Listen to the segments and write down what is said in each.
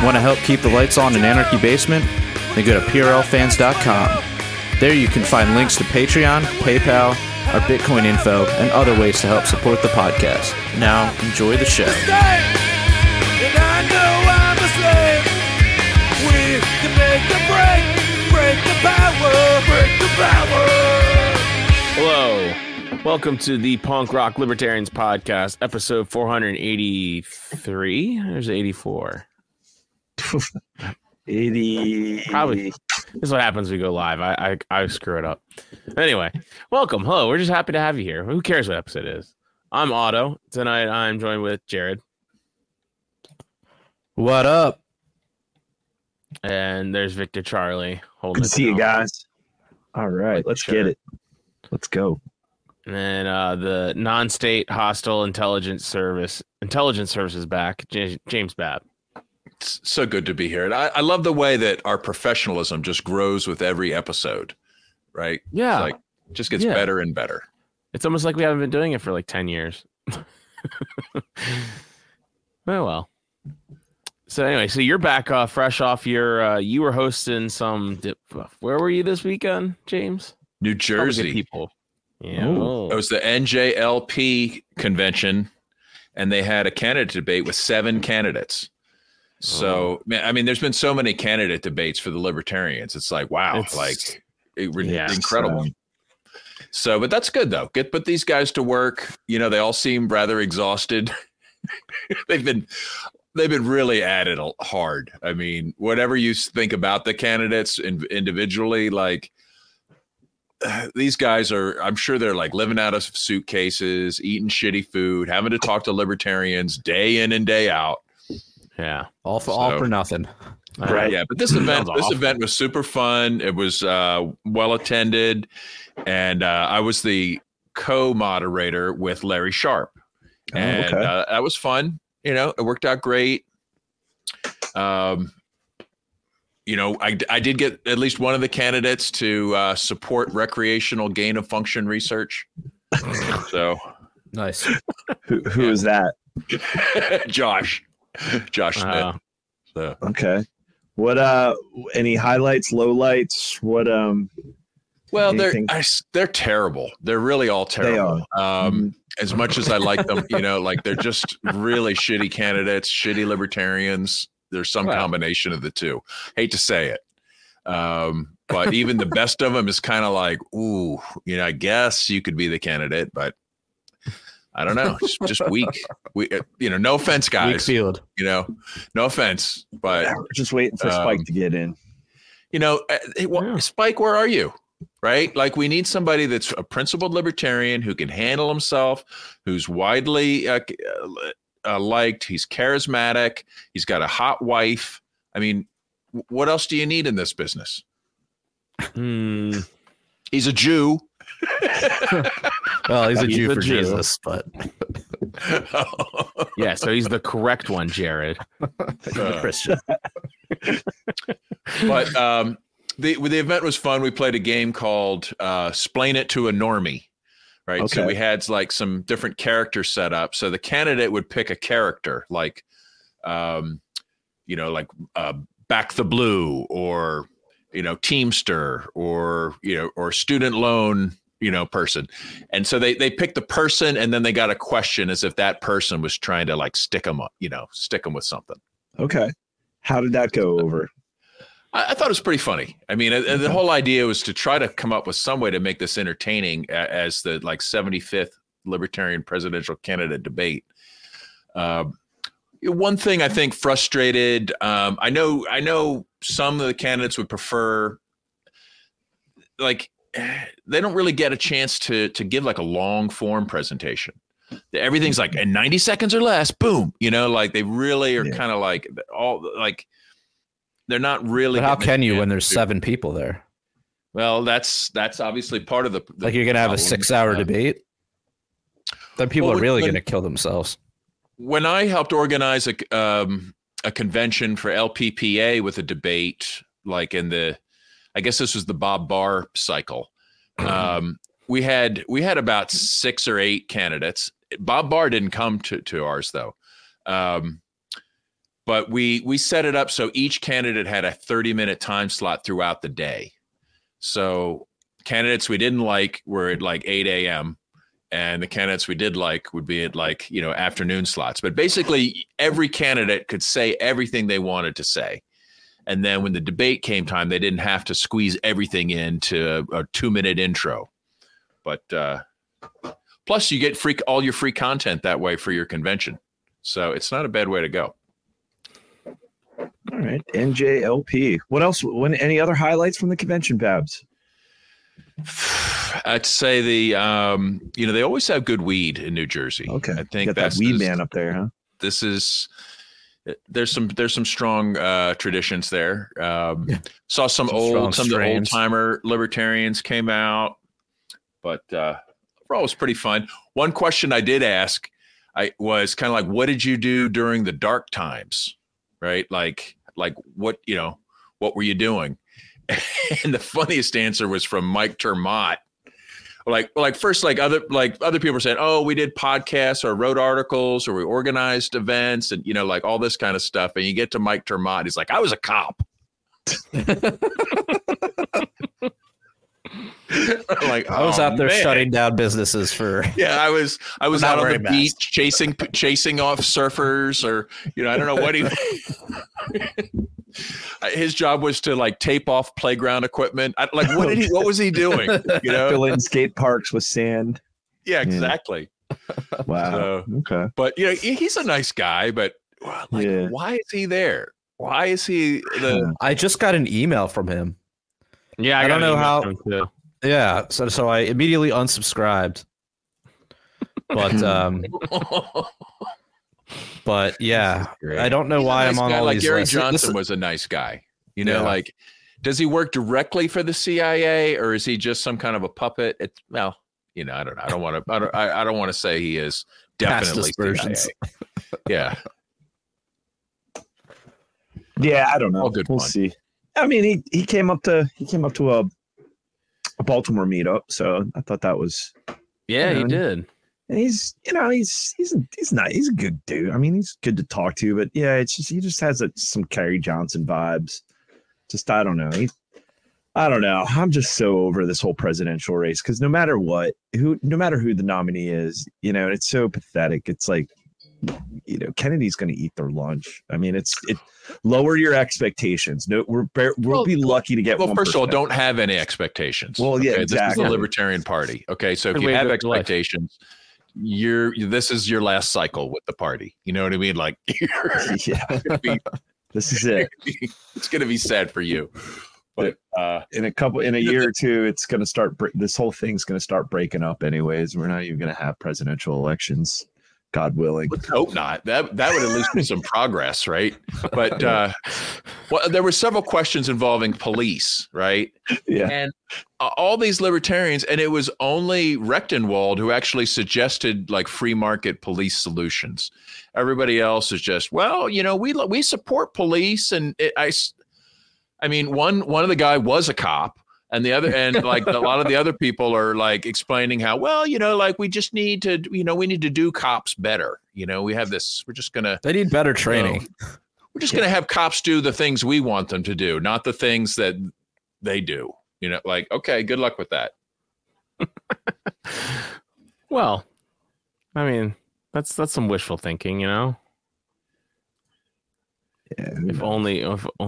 Want to help keep the lights on in Anarchy Basement? Then go to PRLfans.com. There you can find links to Patreon, PayPal, our Bitcoin info, and other ways to help support the podcast. Now, enjoy the show. Hello. Welcome to the Punk Rock Libertarians Podcast, episode 483. There's 84. 80. Probably. This is what happens when we go live. I screw it up. Anyway, welcome. Hello. We're just happy to have you here. Who cares what episode it is? I'm Otto. Tonight I'm joined with Jared. What up? And there's Victor Charlie. Good to see you guys. All right, let's get it. Let's go. And then the non-state hostile intelligence service is back. James Babb. It's so good to be here. And I love the way that our professionalism just grows with every episode, right? Yeah. It's like just gets better and better. It's almost like we haven't been doing it for like 10 years. Well. So anyway, so you're back fresh off your, you were hosting where were you this weekend, James? New Jersey. People. Yeah. It was the NJLP convention, and they had a candidate debate with 7 candidates. So, I mean, there's been so many candidate debates for the libertarians. It's like, wow, incredible. So, but that's good though. Put these guys to work. You know, they all seem rather exhausted. They've been really at it hard. I mean, whatever you think about the candidates individually, like these guys are, I'm sure they're like living out of suitcases, eating shitty food, having to talk to libertarians day in and day out. Yeah. All for nothing. Right. Yeah. But this event was super fun. It was well attended. And I was the co-moderator with Larry Sharp. And that was fun. You know, it worked out great. You know, I did get at least one of the candidates to support recreational gain of function research. So nice. Who is that? Josh Smith. So. Okay. What any highlights, lowlights? What well, they're terrible. They're really all terrible. They are. As much as I like them, you know, like they're just really shitty candidates, shitty libertarians. There's some combination of the two. Hate to say it. But even the best of them is kind of like, ooh, you know, I guess you could be the candidate, but I don't know. Just weak. You know, no offense, guys. Weak field. You know, no offense, but we're just waiting for Spike to get in. You know, Spike, where are you? Right? Like we need somebody that's a principled libertarian who can handle himself, who's widely liked. He's charismatic. He's got a hot wife. I mean, what else do you need in this business? He's a Jew. Well, he's a Jew for Jesus, but yeah, so he's the correct one, Jared. Christian. But the event was fun. We played a game called Splain It to a Normie. Right. Okay. So we had like some different characters set up. So the candidate would pick a character like, you know, like Back the Blue or, you know, Teamster or, you know, or student loan, you know, person. And so they picked the person and then they got a question as if that person was trying to like stick them with something. Okay. How did that go over? I thought it was pretty funny. I mean, the whole idea was to try to come up with some way to make this entertaining as the like 75th Libertarian presidential candidate debate. One thing I think frustrated, I know some of the candidates would prefer, like, they don't really get a chance to give like a long form presentation. Everything's like in 90 seconds or less, boom, you know, like they really are kind of like all like, they're not really. But how can you when there's 7 people there? Well, that's obviously part of the like you're going to have a 6-hour debate. Then people are really going to kill themselves. When I helped organize a convention for LPPA with a debate, like I guess this was the Bob Barr cycle. We had about 6 or 8 candidates. Bob Barr didn't come to ours though. But we set it up so each candidate had a 30-minute time slot throughout the day. So candidates we didn't like were at like 8 a.m. and the candidates we did like would be at like, afternoon slots. But basically every candidate could say everything they wanted to say. And then when the debate came time, they didn't have to squeeze everything into a 2-minute intro. But plus you get all your free content that way for your convention. So it's not a bad way to go. All right, NJLP. What else? Any other highlights from the convention, Babs? I'd say they always have good weed in New Jersey. Okay, I think that's that weed man up there, huh? There's some strong traditions there. Saw some of the old timer libertarians came out, but overall it was pretty fun. One question I did ask, I was kind of like, what did you do during the dark times? Right? Like what were you doing? And the funniest answer was from Mike Termott. First, other people were saying, oh, we did podcasts or wrote articles or we organized events and, all this kind of stuff. And you get to Mike Termott, he's like, I was a cop. I was out there shutting down businesses for. Yeah, I was out on the beach chasing off surfers, or I don't know what he. His job was to tape off playground equipment. What was he doing? Fill in skate parks with sand. Yeah, exactly. Wow. Okay. But he's a nice guy, but why is he there? Why is he I just got an email from him. Yeah, I don't know how. Yeah, so I immediately unsubscribed. But yeah, I don't know why I'm on all these Gary lists. Johnson was a nice guy. Does he work directly for the CIA or is he just some kind of a puppet? I don't know. I don't want to say he is definitely CIA. Yeah. Yeah, I don't know. We'll see. I mean, he came up to a Baltimore meetup, so I thought that was. Yeah, he did. And he's not. He's a good dude. I mean, he's good to talk to, but yeah, it's just he just has some Gary Johnson vibes. Just I don't know. I don't know. I'm just so over this whole presidential race because no matter who the nominee is, it's so pathetic. It's like, Kennedy's going to eat their lunch. I mean, it lower your expectations. No, we'll be lucky to get. Well, 1%. first of all, don't have any expectations. Well, yeah, exactly. This is the Libertarian Party. Okay, so if you have expectations, this is your last cycle with the party. You know what I mean? Like, this is it. It's going to be sad for you. But in a year or two, it's going to start. This whole thing's going to start breaking up. Anyways, we're not even going to have presidential elections. God willing. Let's hope not. That would at least be some progress, right? But there were several questions involving police, right? Yeah. And all these libertarians, and it was only Rechtenwald who actually suggested free market police solutions. Everybody else is just, we support police, and I mean, one of the guy was a cop. And a lot of the other people are explaining how, we just need to, we need to do cops better. We have this, they need better training. We're just going to have cops do the things we want them to do, not the things that they do. Okay, good luck with that. Well, I mean, that's some wishful thinking, Yeah. If only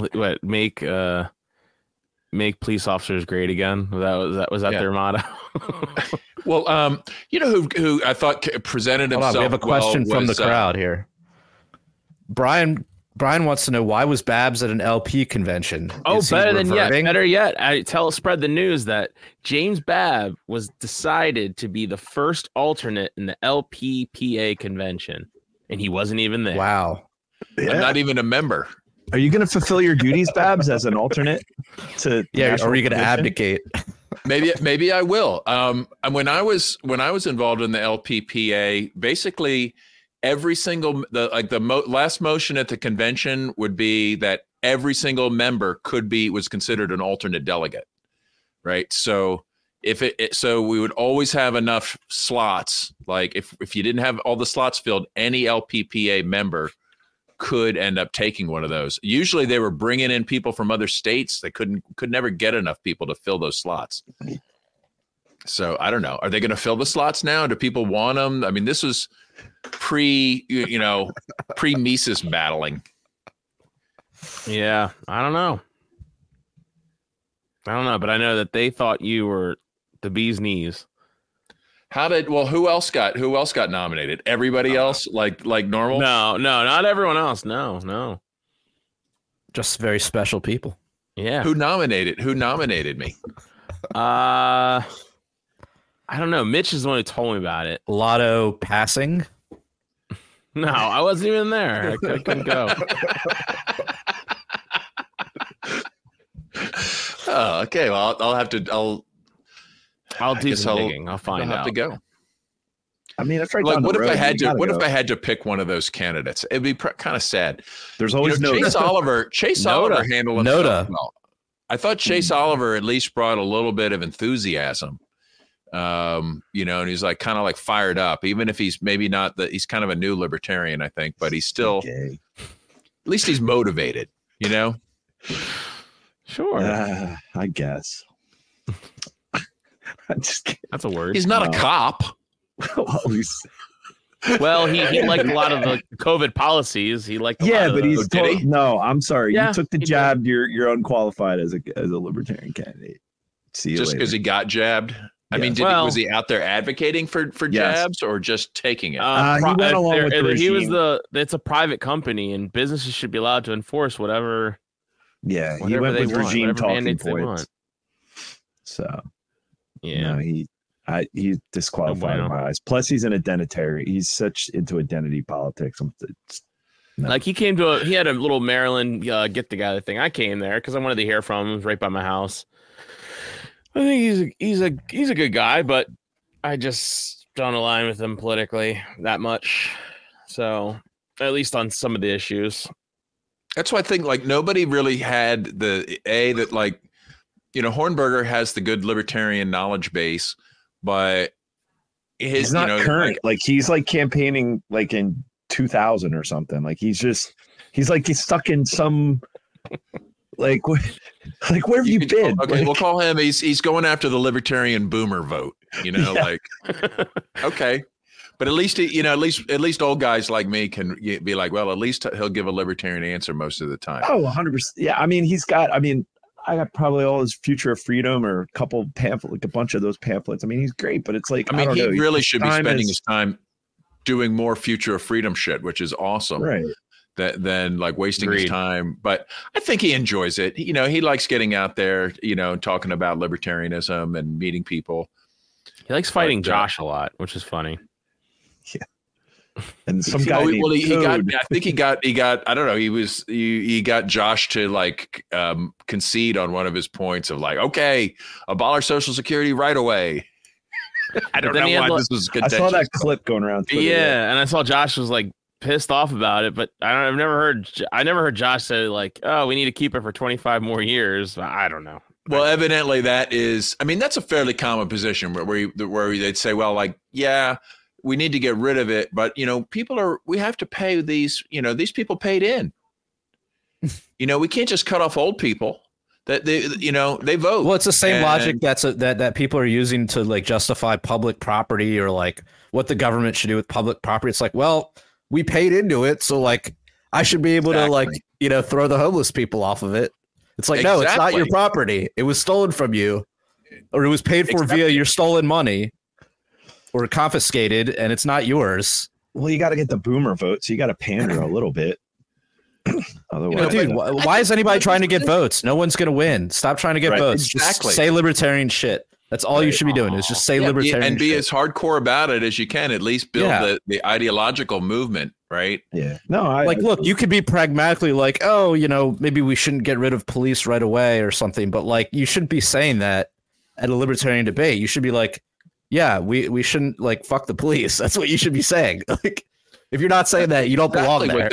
make police officers great again. Was that their motto? Well, who I thought presented himself. We have a question from the crowd here. Brian wants to know, why was Babs at an LP convention? Oh, better yet. Spread the news that James Babb was decided to be the first alternate in the LPPA convention, and he wasn't even there. Wow. Yeah. I'm not even a member. Are you going to fulfill your duties, Babs, as an alternate to? Yeah, or are you going to abdicate? Maybe I will. When I was involved in the LPPA, basically every single last motion at the convention would be that every single member was considered an alternate delegate, right? So so we would always have enough slots. Like if you didn't have all the slots filled, any LPPA member could end up taking one of those. Usually they were bringing in people from other states. They could never get enough people to fill those slots. So I don't know. Are they going to fill the slots now? Do people want them? I mean, this was pre-Mises battling. Yeah, I don't know, but I know that they thought you were the bee's knees. Who else got nominated? Everybody else like normal? No, not everyone else. No. Just very special people. Yeah. Who nominated me? I don't know. Mitch is the one who told me about it. Lotto passing. No, I wasn't even there. I couldn't go. Oh, okay. Well, I'll do some digging. I'll find out. Have to go. I mean, it's right like, down what the road. If I had to pick one of those candidates? It'd be kind of sad. There's always Chase Oliver handled himself well. I thought Chase Oliver at least brought a little bit of enthusiasm. And he's like kind of like fired up, even if he's maybe not he's kind of a new libertarian, I think, but he's still at least he's motivated, Sure. I guess. That's a word. He's not a cop. Well, he liked a lot of the COVID policies. He liked but he's no. I'm sorry. Yeah, you took the jab. You're unqualified as a libertarian candidate. See you just because he got jabbed. I mean, was he out there advocating for jabs or just taking it? He went along with the regime. It's a private company, and businesses should be allowed to enforce whatever. Yeah, he went with regime talking points. So yeah, he's disqualified in my eyes. Plus, he's an identitarian. He's such into identity politics. Like he had a little Maryland get together thing. I came there because I wanted to hear from him. It was right by my house. I think he's a good guy, but I just don't align with him politically that much. So at least on some of the issues. That's why I think like nobody really had Hornberger has the good libertarian knowledge base, but he's not current. Like he's like campaigning like in 2000 or something. Like he's stuck in some like where have you been? Okay, we'll call him. He's going after the libertarian boomer vote. Like okay. But at least at least old guys like me can be like, well, at least he'll give a libertarian answer most of the time. Oh, 100%. Yeah, I got probably all his Future of Freedom or a couple pamphlets, like a bunch of those pamphlets. I mean, he's great, but it's like he really should be spending his time doing more Future of Freedom shit, which is awesome. Right. Than like wasting his time. But I think he enjoys it. He likes getting out there, talking about libertarianism and meeting people. He likes fighting Josh a lot, which is funny. Yeah. And some guy. I think he got. I don't know. He got Josh to like concede on one of his points of like, okay, abolish Social Security right away. I don't know why this was contentious. I saw that clip going around Twitter. Yeah, and I saw Josh was like pissed off about it, but I never heard Josh say like, oh, we need to keep it for 25 more years. I don't know. Well, evidently that's a fairly common position where they'd say, well, like, yeah, we need to get rid of it, but we have to pay these people paid in. We can't just cut off old people that they vote. Well, it's the same logic that people are using to like justify public property or like what the government should do with public property. It's like, well, we paid into it, so like I should be able to like throw the homeless people off of it. It's like no, it's not your property. It was stolen from you, or it was paid for via your stolen money, or confiscated, and it's not yours. Well, you got to get the boomer vote, so you got to pander a little bit. Otherwise, dude, why is anybody trying to get votes? No one's gonna win. Stop trying to get votes. Exactly. Just say libertarian shit. That's all you should be doing is just say libertarian and be shit. as hardcore about it as you can. At least build the ideological movement, right? Yeah. No, look, you could be pragmatically like, oh, maybe we shouldn't get rid of police right away or something, but like you shouldn't be saying that at a libertarian debate. You should be like, yeah, we shouldn't like fuck the police. That's what you should be saying. Like, if you're not saying that, you don't belong there.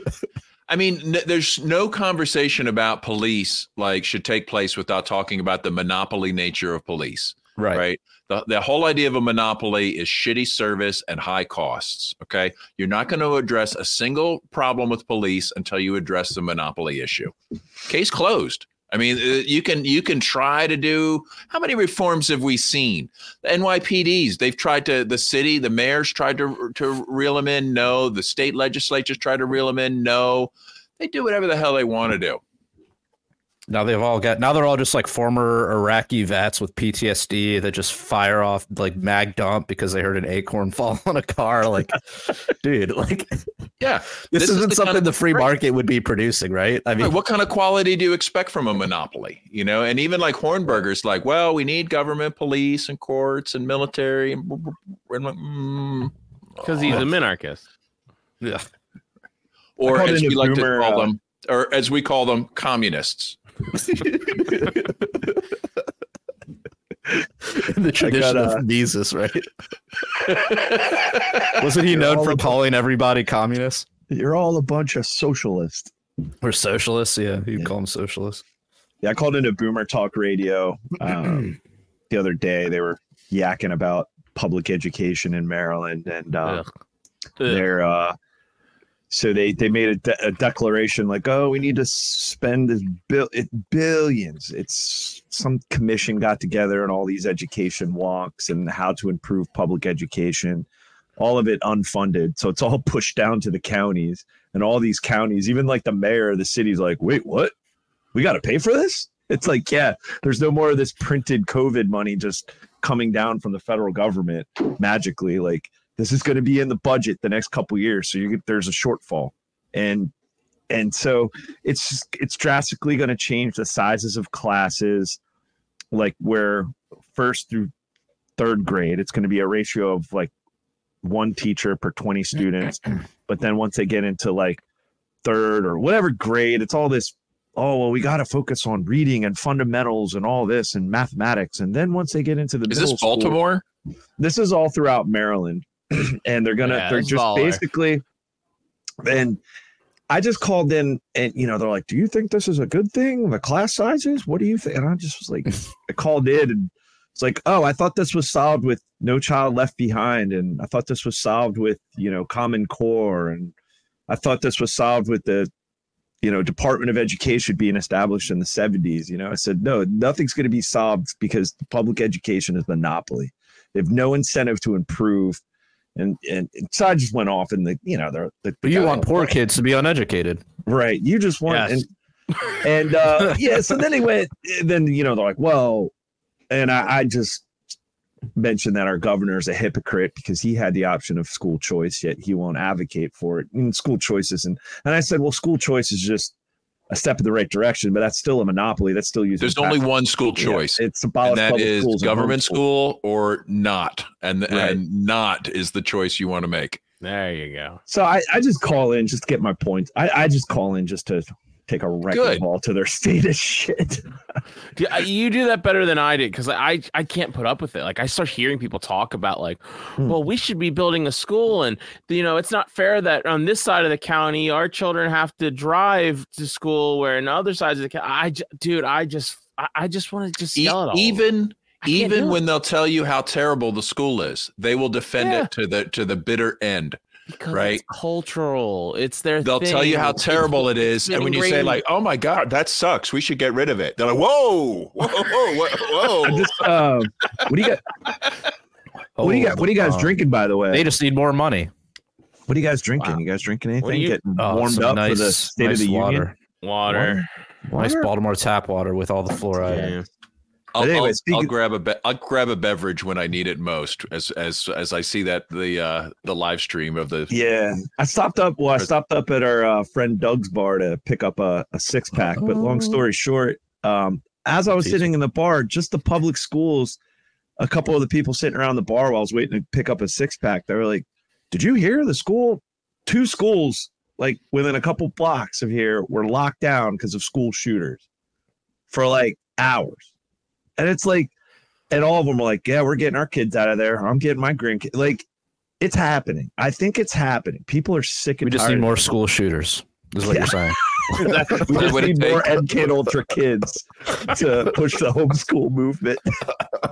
There's no conversation about police like should take place without talking about the monopoly nature of police. Right. The whole idea of a monopoly is shitty service and high costs. Okay. You're not going to address a single problem with police until you address the monopoly issue. Case closed. I mean, you can try to do, how many reforms have we seen? The NYPDs, they've tried to, the mayors tried to reel them in. No. The state legislatures tried to reel them in. No. They do whatever the hell they want to do. Now they're all just like former Iraqi vets with PTSD that just fire off like mag dump because they heard an acorn fall on a car. Like, dude, like, yeah, this isn't something the free market would be producing, right? I mean, what kind of quality do you expect from a monopoly? You know, and even like Hornberger's like, well, we need government, police, and courts and military, because he's a minarchist. Yeah, or as we like to call them, or as we call them, communists. In the tradition of Mises, right? Wasn't he known for calling everybody communists? You're all a bunch of socialists. Or socialists, yeah. You'd call them socialists. Yeah, I called into Boomer Talk Radio the other day. They were yakking about public education in Maryland, and they're so they made a declaration like, oh, we need to spend billions. It's some commission got together and all these education walks and how to improve public education, all of it unfunded. So it's all pushed down to the counties, and all these counties, even like the mayor of the city's like, wait, what? We got to pay for this? It's like, yeah, there's no more of this printed COVID money just coming down from the federal government magically. Like, this is going to be in the budget the next couple of years, so there's a shortfall, and so it's drastically going to change the sizes of classes. Like where first through third grade, it's going to be a ratio of like one teacher per 20 students, but then once they get into like third or whatever grade, it's all this. Oh, well, we got to focus on reading and fundamentals and all this and mathematics, and then once they get into the is this Baltimore? This is all throughout Maryland. And they're just baller. Basically, and I just called in and, they're like, do you think this is a good thing? The class sizes? What do you think? And I just was like, I called in and it's like, oh, I thought this was solved with No Child Left Behind. And I thought this was solved with, Common Core. And I thought this was solved with the, Department of Education being established in the 70s. I said, no, nothing's going to be solved because public education is monopoly. They have no incentive to improve. And so I just went off and but you want poor kids to be uneducated, right? You just want, yes. and yeah. So then they're like, well, and I just mentioned that our governor is a hypocrite because he had the option of school choice, yet he won't advocate for it. And school choice isn't. And I said, well, school choice is just a step in the right direction, but that's still a monopoly. That's still using. There's only one school choice. Yeah, it's about that is government school or not, and not is the choice you want to make. There you go. So I just call in just to get my points. I just call in just to take a wrecking ball to their state of shit. You do that better than I did because I can't put up with it. Like I start hearing people talk about like, well, we should be building a school, and it's not fair that on this side of the county our children have to drive to school, where in other sides of the county, I just want to just yell at all. Even when they'll tell you how terrible the school is, they will defend it to the bitter end. Because right? It's cultural. It's their They'll thing. tell you how terrible it is. And when you say like, oh my God, that sucks, we should get rid of it. They're like, whoa. What do you got? What are you guys drinking, by the way? They just need more money. What are you guys drinking? Wow. You guys drinking anything? Getting warmed up for the State of the Union? Water. Nice Baltimore tap water with all the fluoride. Yeah. I'll grab a beverage when I need it most, as I see that the live stream of the. Yeah, I stopped up at our friend Doug's bar to pick up a 6-pack. But long story short, as I was sitting in the bar, just the public schools, a couple of the people sitting around the bar while I was waiting to pick up a 6-pack, they were like, "Did you hear the school? 2 schools like within a couple blocks of here were locked down because of school shooters for like hours." And it's like, and all of them are like, yeah, we're getting our kids out of there. I'm getting my grandkids. Like, it's happening. I think it's happening. People are sick and tired. We just need more school shooters, is what you're saying. We just need more EdKid Ultra kids to push the homeschool movement.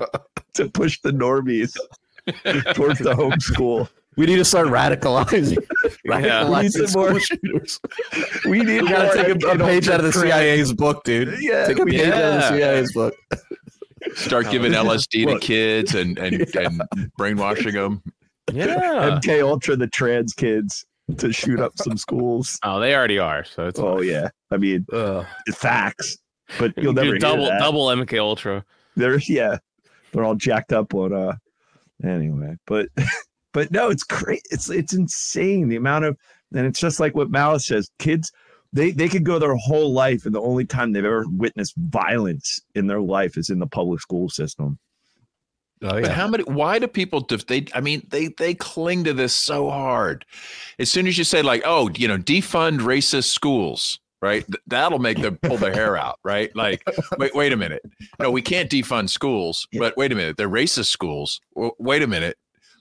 to push the normies towards the homeschool. We need to start radicalizing. Radicalizing more shooters. We gotta take a page out of the CIA's book, dude. Yeah, take a page out of the CIA's book. Start giving LSD to kids and brainwashing them. Yeah. MK Ultra the trans kids to shoot up some schools. Oh, they already are. So it's yeah. I mean, it's facts. But you'll never hear double that. MK Ultra. They're all jacked up on anyway. But no, it's great. It's insane the amount of, and it's just like what Malice says. Kids, they could go their whole life, and the only time they've ever witnessed violence in their life is in the public school system. Oh, yeah. But why do people they cling to this so hard? As soon as you say like, oh, defund racist schools, right? That'll make them pull their hair out, right? Like, wait a minute. No, we can't defund schools, but wait a minute. They're racist schools. Wait a minute.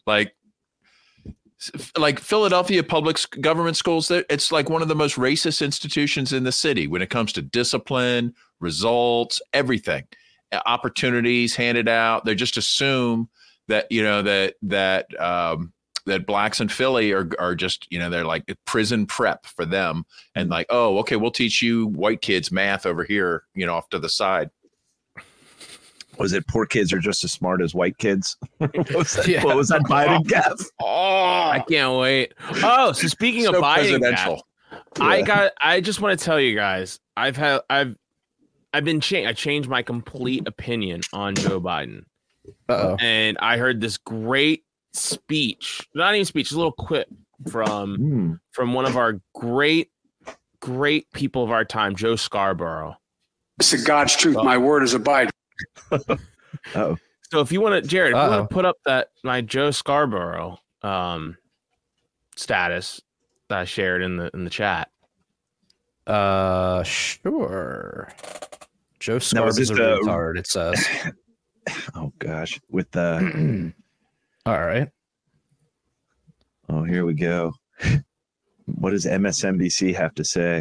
Like Philadelphia public government schools, it's like one of the most racist institutions in the city when it comes to discipline, results, everything, opportunities handed out. They just assume that, that blacks in Philly are just, they're like prison prep for them. And like, oh, okay, we'll teach you white kids math over here, off to the side. Was it poor kids are just as smart as white kids? What was that Biden gaffe? Oh, I can't wait. Oh, so speaking of Biden gaffe, I just want to tell you guys, I changed my complete opinion on Joe Biden. And I heard this great speech, not even speech, a little quip from one of our great people of our time, Joe Scarborough. It's the God's truth. My word is a Biden. Oh, so if you want to, Jared, if you want to put up my Joe Scarborough status that I shared in the chat. Sure. Joe Scarborough is a retard, it says. Oh gosh, with the. All right. Oh, here we go. What does MSNBC have to say?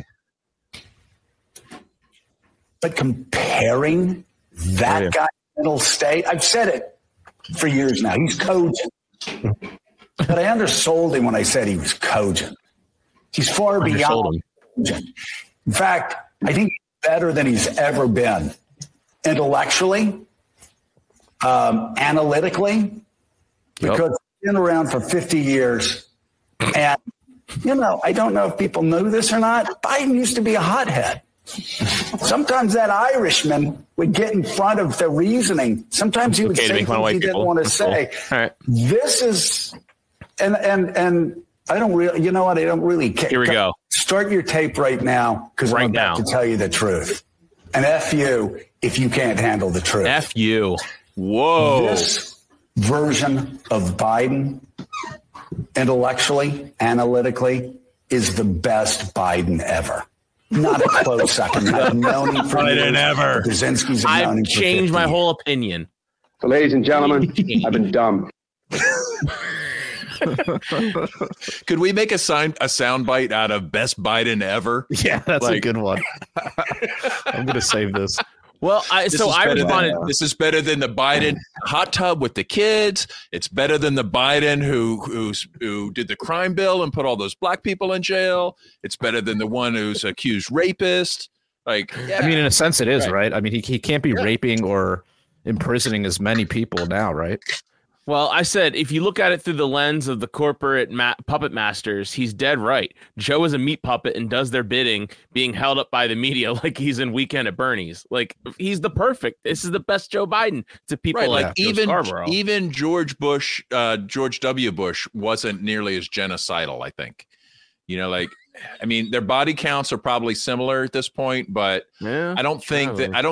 But comparing that guy mental state, I've said it for years now. He's cogent. But I undersold him when I said he was cogent. He's far beyond cogent. In fact, I think he's better than he's ever been. Intellectually, analytically, because he's been around for 50 years. And, I don't know if people know this or not. Biden used to be a hothead. Sometimes that Irishman would get in front of the reasoning. Sometimes he would say things he didn't want to say. All right. This is, and I don't really, I don't really care. Here we go. Start your tape right now because I'm about to tell you the truth. And F you if you can't handle the truth. F you. Whoa. This version of Biden, intellectually, analytically, is the best Biden ever. Not a close second. I've known him for years. Ever. Brzezinski's I've changed my whole opinion. So, ladies and gentlemen, I've been dumb. Could we make a soundbite out of best Biden ever? Yeah, that's a good one. I'm going to save this. Well, I responded. This is better than the Biden hot tub with the kids. It's better than the Biden who did the crime bill and put all those black people in jail. It's better than the one who's accused rapist. I mean, in a sense, it is right. I mean, he can't be raping or imprisoning as many people now, right? Well, I said, if you look at it through the lens of the corporate puppet masters, he's dead right. Joe is a meat puppet and does their bidding, being held up by the media like he's in Weekend at Bernie's. Like, he's the perfect. This is the best Joe Biden to people like even Joe Scarborough. Even George W. Bush wasn't nearly as genocidal, I think. Their body counts are probably similar at this point, but I don't think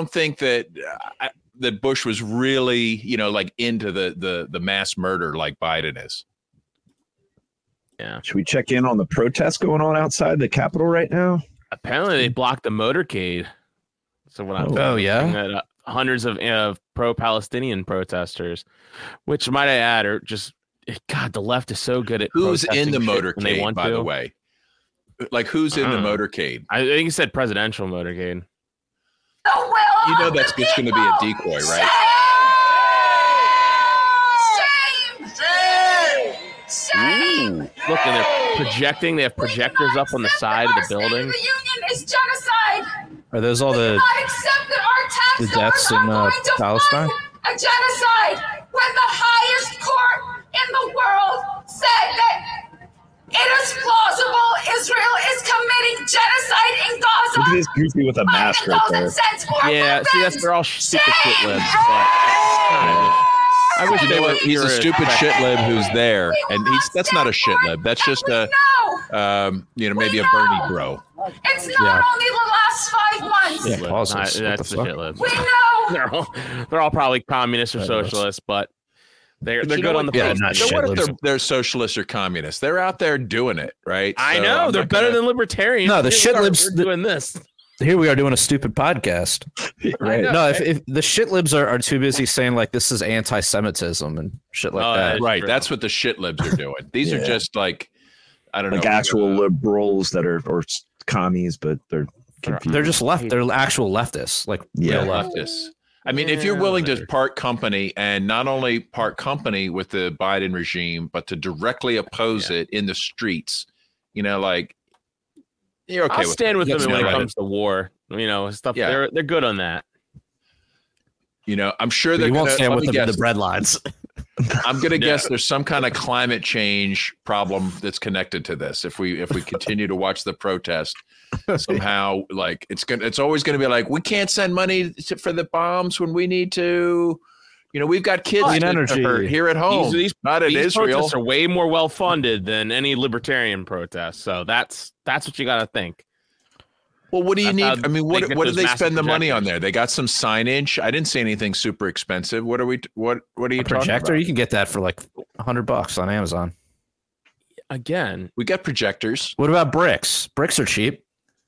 that Bush was really, into the mass murder like Biden is. Yeah. Should we check in on the protests going on outside the Capitol right now? Apparently, they blocked the motorcade. So when hundreds of pro-Palestinian protesters, which might I add, are just the left is so good at who's in the motorcade. By the way, like who's in the motorcade? I think you said presidential motorcade. That's just going to be a decoy, right? Ooh. Look, and they're projecting. They have projectors up on the side of the building. The Union is genocide. Are those all the The deaths in Palestine? A genocide when the highest court in the world said that it is plausible Israel is committing genocide in Gaza. Look at this goofy with a mask right there. Yeah, see, they're all stupid shit libs. I wish they were. He's a stupid shit lib who's there, and that's not a shit lib. That's just a, maybe a Bernie bro. It's not only the last 5 months. Yeah, that's the shit libs. We know. They're all probably communists or socialists, but they're good on the yeah, post. So what if they're socialists or communists? They're out there doing it, right? I know they're better than libertarians. No, the shit libs doing this. Here we are doing a stupid podcast. Right. No, if the shit libs are too busy saying like this is anti-Semitism and shit like that. Right. That's what the shit libs are doing. These are just like, I don't know. Like actual liberals that are, or commies, but they're confused. They're just left. They're actual leftists. Like real leftists. I mean, if you're willing to part company and not only part company with the Biden regime, but to directly oppose it in the streets, like, you're okay. I'll stand with them when it comes to war. Stuff. Yeah. They're good on that. I'm sure they're going to stand with the bread lines. I'm going to guess there's some kind of climate change problem that's connected to this. If we continue to watch the protest, somehow, like it's always going to be like, we can't send money for the bombs when we need to. We've got kids here at home. These Israel. Protests are way more well funded than any libertarian protest. So that's what you got to think. Well, what do you need? I mean, what do they spend the money on there? They got some signage. I didn't see anything super expensive. What are you talking projector? about? You can get that for like $100 on Amazon. Again, we got projectors. What about bricks? Bricks are cheap.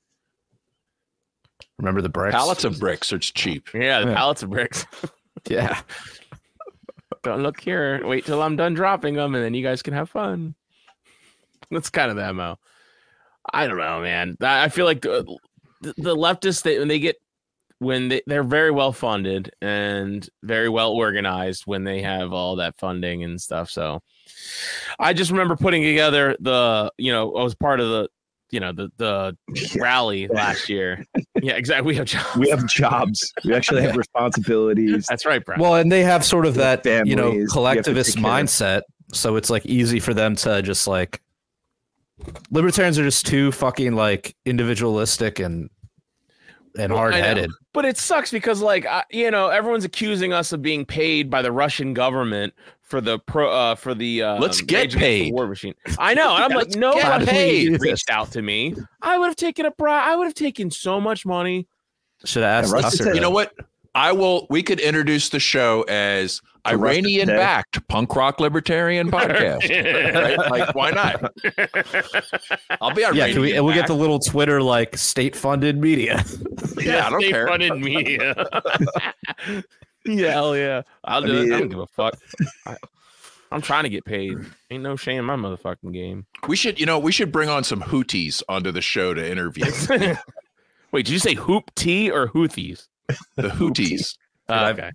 Remember the bricks? Pallets of bricks are cheap. Yeah, the pallets of bricks. Yeah. Don't look here. Wait till I'm done dropping them, and then you guys can have fun. That's kind of the MO. I don't know, man. I feel like the leftists, they're very well funded and very well organized when they have all that funding and stuff. So I just remember putting together I was part of the rally last year. Yeah, exactly. We have jobs. We actually have responsibilities. That's right, Brad. Well, and they have sort of that, families, collectivist mindset. So it's like easy for them to just like, libertarians are just too fucking like individualistic and hard-headed. But it sucks because everyone's accusing us of being paid by the Russian government for the let's get paid war machine. I know, and I'm like, no one reached out to me. I would have taken I would have taken so much money. Should have asked Tucker. You know what? We could introduce the show as Iranian-backed punk rock libertarian podcast. Right? Like, why not? I'll be Iranian. Yeah, we'll get the little Twitter like state-funded media. Yeah, I don't care. State-funded media. Yeah, hell yeah. I don't give a fuck. I'm trying to get paid. Ain't no shame in my motherfucking game. We should bring on some Houthis onto the show to interview. Wait, did you say hoop tea or Houthis? The Houthis. Okay.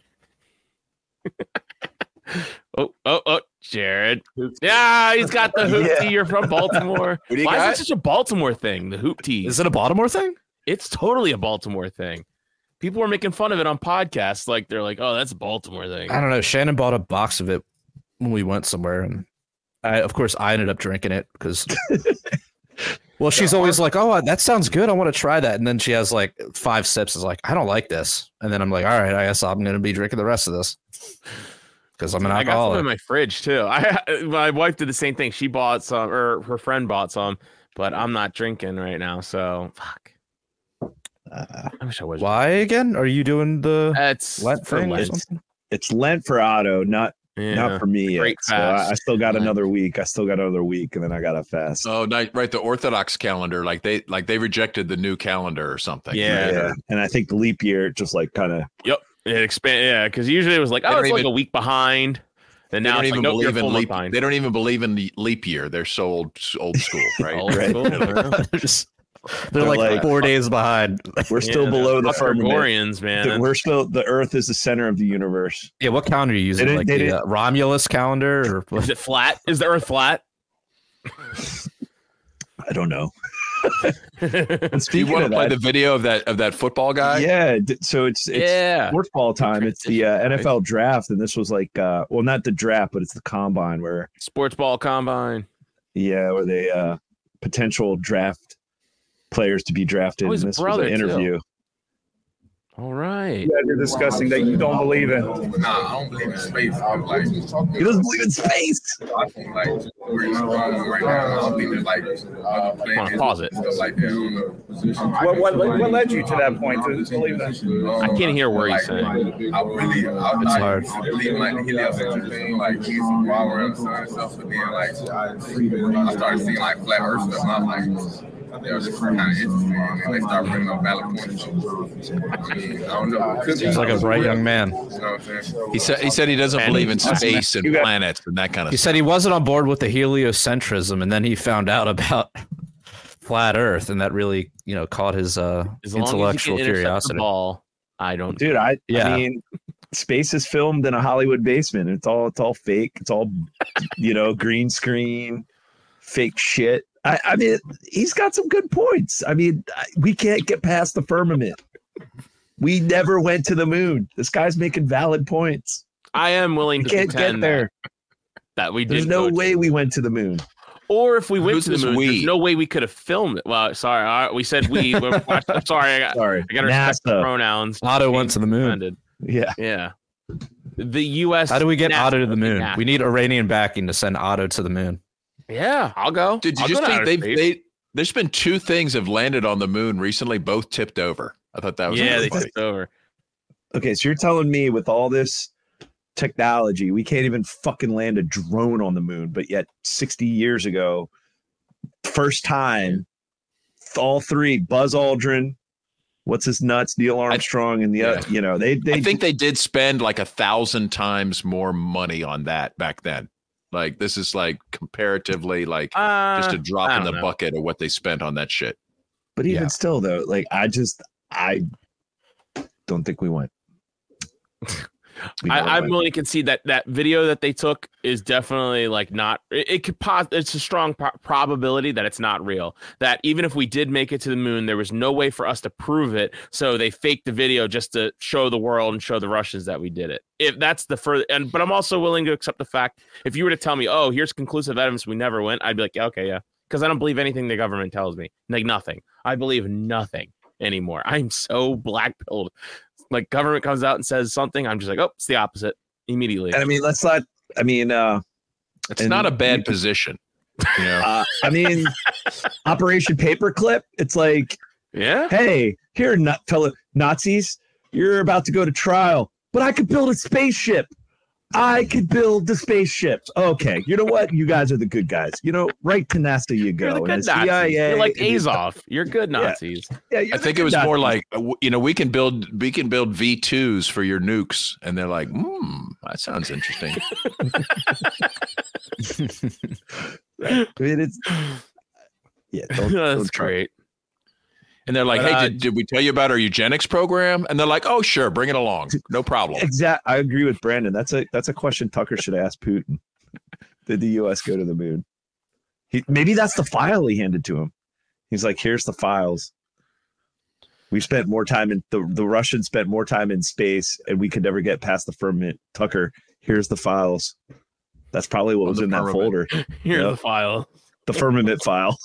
Oh, Jared. Yeah, he's got the hoop tea. You're from Baltimore. Why is it such a Baltimore thing? The hoop tea. Is it a Baltimore thing? It's totally a Baltimore thing. People were making fun of it on podcasts. Like they're like, "Oh, that's a Baltimore thing." I don't know. Shannon bought a box of it when we went somewhere, and I ended up drinking it because. Well, she's always like, "Oh, that sounds good. I want to try that." And then she has like 5 sips. Is like, "I don't like this." And then I'm like, "All right, I guess I'm going to be drinking the rest of this because I'm an alcoholic." I got some in my fridge too. My wife did the same thing. She bought some, or her friend bought some, but I'm not drinking right now. So fuck. I wish I was. Why again? Are you doing the Lent thing or something? It's Lent for Otto, not for me yet. So I still got another week. And then I got to fast. Oh, right. The Orthodox calendar, like they rejected the new calendar or something. Yeah. And I think the leap year just like kind of. Yep. It expanded. Yeah, because usually it was like, it's like a week behind. And now they don't even believe in leap. Behind. They don't even believe in the leap year. They're so old school, right? Old school. They're like 4 days behind. We're still below the Pythagoreans, man. We're still, the Earth is the center of the universe. Yeah, what calendar are you using? Like the Romulus calendar? Or is it flat? Is the Earth flat? I don't know. Do you want to play the video of that football guy? Yeah. So it's sports ball time. It's the NFL draft, and this was like, well, not the draft, but it's the combine where sports ball combine. Yeah, where they potential draft players to be drafted. And this was an interview. Too. All right. Yeah, you're discussing that you don't believe in. Nah, I don't believe in space. I'm like, he doesn't believe in space. I think like where you're strong right now. I don't think that like pause it. Stuff like that. What led you to that point to believe that? I can't hear where he's saying. It's hard. I believe like the heliocentric thing, like he's revolving around the sun and stuff. But then like I started seeing like flat Earth stuff, and I'm like, they were just kind of interesting, and they start bringing up valid points. So, I mean, I don't know. He's like a bright young man. You know what I'm saying? He said he doesn't believe in space and planets and that kind of stuff. He said he wasn't on board with the heliocentrism, and then he found out about flat Earth, and that really, caught his intellectual curiosity. Ball, I don't. Dude, I mean, space is filmed in a Hollywood basement. It's all fake. It's all, green screen, fake shit. I mean, he's got some good points. I mean, we can't get past the firmament. We never went to the moon. This guy's making valid points. I am willing to get there. That we did. There's no way we went to the moon. Or if we went to the moon, there's no way we could have filmed it. Well, sorry, we said we. I'm sorry. I got to respect the pronouns. Otto went to the moon. Yeah. The U.S. How do we get Otto to the moon? We need Iranian backing to send Otto to the moon. Yeah, I'll go. Did you just think there's been two things have landed on the moon recently, both tipped over. I thought that was they tipped over. Okay, so you're telling me with all this technology, we can't even fucking land a drone on the moon, but yet 60 years ago, first time, all three, Buzz Aldrin, what's his nuts, Neil Armstrong, and the other, they I think they did spend like 1,000 times more money on that back then. Like this is like comparatively like just a drop in the bucket of what they spent on that shit. But even still though, like I don't think we went. I'm willing to concede that video that they took is definitely like not. It's a strong probability that it's not real. That even if we did make it to the moon, there was no way for us to prove it. So they faked the video just to show the world and show the Russians that we did it. If that's the further, but I'm also willing to accept the fact. If you were to tell me, oh, here's conclusive evidence we never went, I'd be like, yeah, okay, yeah, because I don't believe anything the government tells me. Like nothing. I believe nothing anymore. I'm so black-pilled. Like government comes out and says something, I'm just like, oh, it's the opposite immediately. I mean, let's not. I mean, it's not a bad position. I mean, Operation Paperclip. It's like, hey, here, fellow Nazis, you're about to go to trial, but I could build a spaceship. I could build the spaceships. Okay, you know what? You guys are the good guys. Right to NASA you go. You're the good Nazis. CIA, you're like Azov. You're good Nazis. Yeah, I think it was more like, we can build V2s for your nukes, and they're like, that sounds interesting. I mean, that's great. And they're like, hey, did we tell you about our eugenics program? And they're like, oh, sure, bring it along. No problem. Exactly. I agree with Brandon. That's a question Tucker should ask Putin. Did the U.S. go to the moon? Maybe that's the file he handed to him. He's like, here's the files. We spent more time the Russians spent more time in space, and we could never get past the firmament. Tucker, here's the files. That's probably what was in that folder. Here's the file. The firmament file.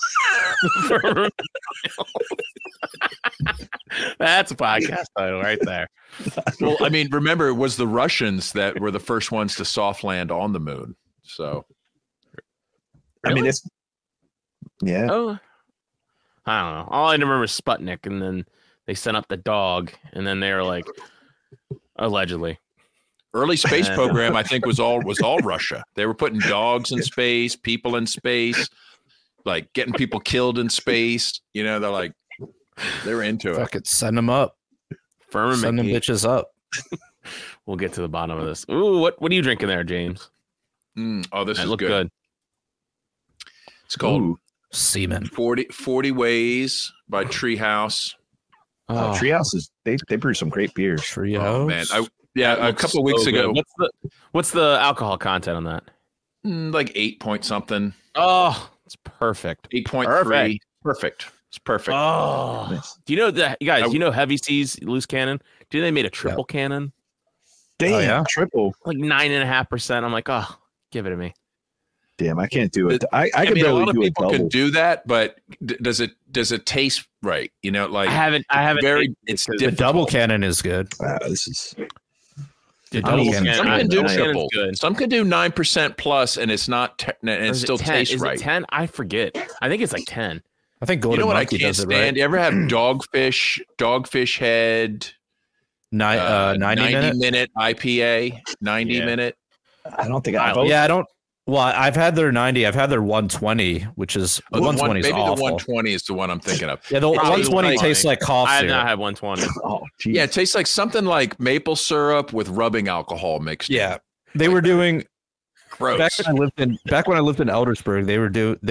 That's a podcast title right there. Well, I mean, remember, it was the Russians that were the first ones to soft land on the moon. So, really? I mean, it's Oh, I don't know. All I remember is Sputnik, and then they sent up the dog, and then they were like, allegedly. Early space program, I think, was all Russia. They were putting dogs in space, people in space, like getting people killed in space. They're like, they were into it. Fuck it, send them up. Firmament. Send them bitches up. We'll get to the bottom of this. Ooh, what are you drinking there, James? This is look good. It's called Semen. 40 Ways by Treehouse. Treehouse is they brew some great beers. Treehouse. Oh, man. A couple of weeks ago. What's the alcohol content on that? Like 8 point something. Oh, it's perfect. 8.3. Perfect. It's perfect. Oh, Nice. do you know that, you guys? You know Heavy Seas loose cannon? Do you know they made a triple cannon? Damn, triple. Like 9.5%. I'm like, oh, give it to me. Damn, I can't do it. I mean, could a lot of do people a can double. do that, but does it taste right? You know, like I haven't. It's The difficult. double cannon is good. This is. The I double mean, cannon. Some can do double cannon's triple. good. Some can do 9% plus, and it's not. And it Is still 10? tastes Is right. it 10? I forget. I think it's like 10. I think You Golden know what Monkey I can't does it stand? right. You ever have Dogfish head? 90 minute IPA, 90 minute. I don't think I I. Yeah, I don't. Well, I've had their 90. I've had their 120, which is the 120 is maybe awful. the 120 is the one I'm thinking of. Yeah, the Probably 120 like- tastes like cough I have syrup. not had 120. Oh, geez. Yeah, it tastes like something like maple syrup with rubbing alcohol mixed. Yeah, they were doing Gross. back when I lived in Eldersburg. They would do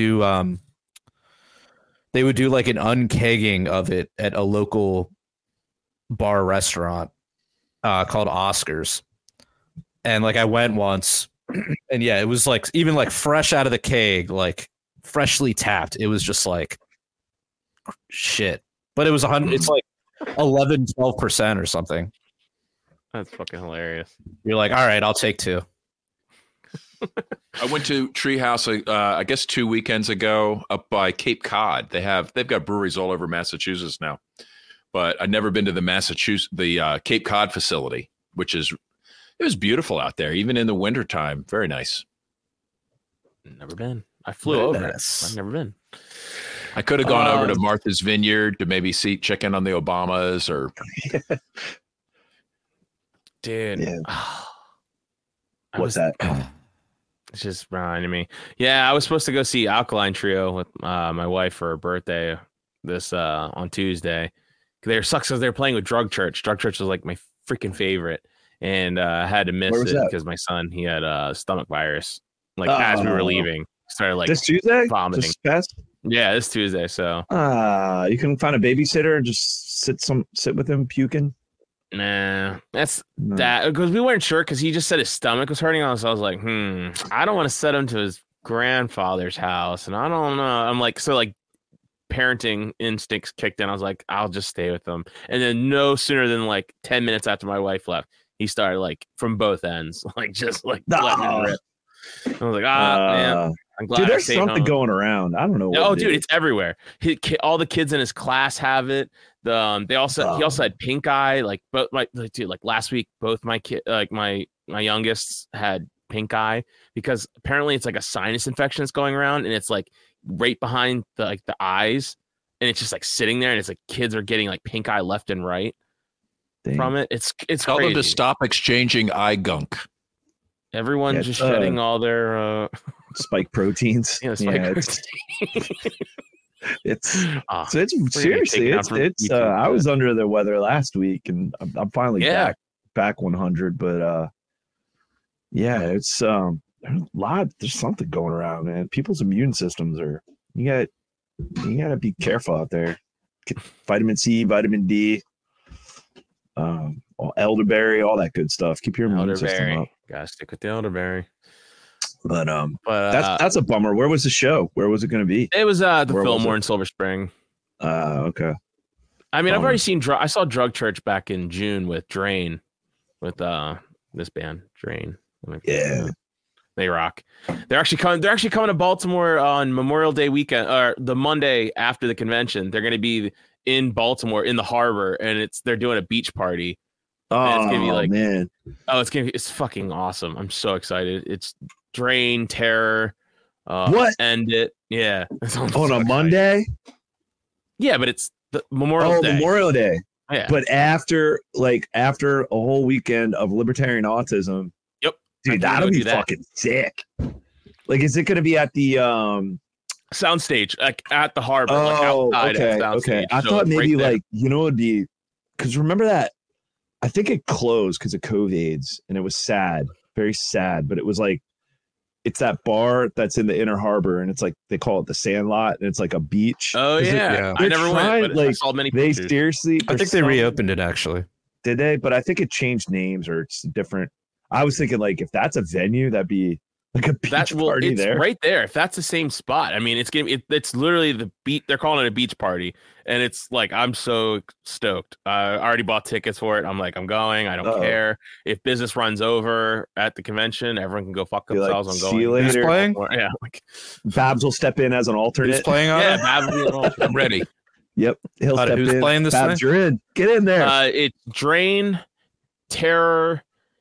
like an unkegging of it at a local bar restaurant called Oscars, and like I went once, and yeah, it was like even like fresh out of the keg, like freshly tapped. It was just like shit, but it was 100. It's like 11-12% or something. That's fucking hilarious. You're like, all right, I'll take 2. I went to Treehouse, I guess 2 weekends ago, up by Cape Cod. They've got breweries all over Massachusetts now, but I'd never been to the Cape Cod facility, it was beautiful out there, even in the wintertime. Very nice. Never been. I flew over it. I've never been. I could have gone over to Martha's Vineyard to maybe check in on the Obamas or. Dude. Yeah. What's that? It's just reminding me. Yeah, I was supposed to go see Alkaline Trio with my wife for her birthday this on Tuesday. They sucks because they're playing with Drug Church. Drug Church was like my freaking favorite, and I had to miss Where was it that? because my son he had a stomach virus. Like as we were leaving, started like This Tuesday? vomiting. This past? Yeah, this Tuesday. So You can find a babysitter and just sit with him puking. nah, that's No. that because we weren't sure because he just said his stomach was hurting. So I was like, I don't want to send him to his grandfather's house, and I don't know. I'm like, so like parenting instincts kicked in. I was like, I'll just stay with them. And then no sooner than like 10 minutes after my wife left, he started like from both ends, like just like letting it rip. I was like, man, I'm glad dude, I there's stayed something home. going around. I don't know. Oh, What dude, it it's everywhere. All the kids in his class have it. He also had pink eye. Like, but like last week, both my kid, like my youngest, had pink eye because apparently it's like a sinus infection that's going around, and it's like right behind the eyes, and it's just like sitting there, and it's like kids are getting like pink eye left and right from it. It's Tell crazy. them to stop exchanging eye gunk. Everyone's just shedding all their spike proteins. Spike proteins. It's we're seriously. gonna get taken out from It's. YouTube, I was under the weather last week, and I'm finally Yeah. back 100. But yeah, it's there's a lot. There's something going around, man. People's immune systems are. You gotta be careful out there. Vitamin C, vitamin D, elderberry, all that good stuff. Keep your immune system elderberry. up. Gotta stick with the elderberry. But But that's a bummer. Where was the show? Where was it going to be? it was the Where was Fillmore it? in Silver Spring. Okay. I mean, I've Bummer. already seen. I saw Drug Church back in June with Drain, with this band Drain. Yeah. They rock. They're actually coming to Baltimore on Memorial Day weekend, or the Monday after the convention. They're going to be in Baltimore in the harbor, and they're doing a beach party. And it's gonna be like, man. It's fucking awesome. I'm so excited. It's Drain, Terror, What? End It. Yeah. On a Monday? Yeah, but it's the Memorial Day. Memorial Day. Yeah. But after a whole weekend of libertarian autism. Yep. Dude, that'll be fucking sick. Like, is it going to be at the soundstage, like at the harbor, like oh, outside okay, at the okay. soundstage. I So thought it's maybe right there. like, it'd be because remember that I think it closed because of COVIDs, and it was sad, very sad. But it was like It's that bar that's in the Inner Harbor, and it's like they call it the Sandlot, and it's like a beach. Oh yeah, I never went, but I saw many pictures. They seriously, I think they reopened it actually. Did they? But I think it changed names or it's different. I was thinking like if that's a venue, that'd be like a beach party it's there. Right there. If that's the same spot, I mean, it's literally the beach. They're calling it a beach party, and it's like I'm so stoked. I already bought tickets for it. I'm like, I'm going. I don't care if business runs over at the convention. Everyone can go fuck themselves. I'm going. See you later. Who's playing? Yeah, like Babs will step in as an alternate. Who's playing on it? Babs will be an alternate. I'm ready. Yep, he'll step who's in. playing this Babs, thing? you're in. Get in there. It's Drain, Terror.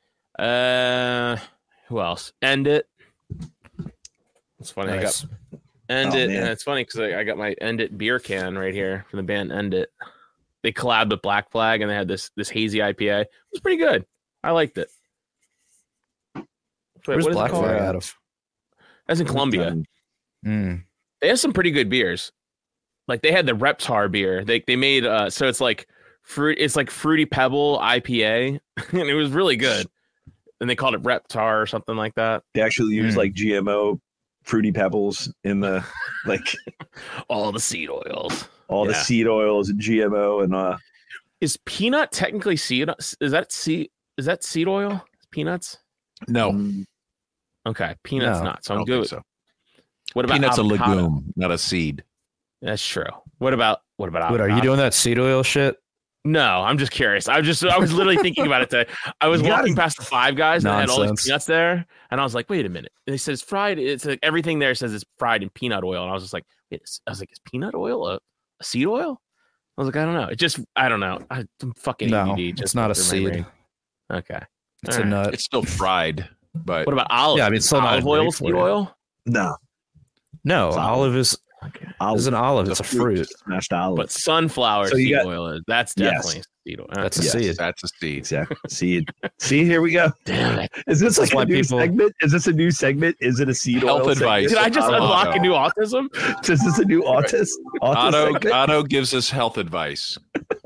Who else? End It. It's funny. Nice. I got End It, man. and it's funny because I got my End It beer can right here from the band End It. They collabed with Black Flag, and they had this hazy IPA. It was pretty good. I liked it. Where's what is Black it called? Flag out of? That's in Columbia. Mm. They have some pretty good beers. Like they had the Reptar beer. They made so it's like fruit. It's like Fruity Pebble IPA, and it was really good. And they called it Reptar or something like that. They actually use like GMO Fruity Pebbles in the like all the seed oils, the seed oils and GMO and Is peanut technically seed? Is that seed oil? Peanuts? No. Okay, peanuts No, not. So I'm I don't good. think so. What about Peanut's avocado? a legume, not a seed. That's true. What about What avocado? are you doing that seed oil shit? No, I'm just curious. I was literally thinking about it today. I was walking past the Five Guys and they had all these peanuts there, and I was like, wait a minute. And they said it's fried. It's like everything there says it's fried in peanut oil, and I was just like, wait. I was like, is peanut oil a seed oil? I was like, I don't know. It just, I don't know. I'm fucking No, ADD. it's Just not a through my seed. brain. Okay. It's All a right. nut. It's still fried, but What about olive? Yeah, I mean, it's still not olive oil, great for seed you. oil. no. No, It's olive is an olive. It's a fruit. Smashed olive. But sunflower So you seed got- oil is that's definitely seed oil. That's a Yes. seed. that's a seed. Exactly. Seed. See, here we go. Damn it. Is this like why a new people- segment? Is this a new segment? Is it a seed Health oil advice. Did I just Otto. unlock a new autism? segment? Is this a new autism segment? Otto gives us health advice.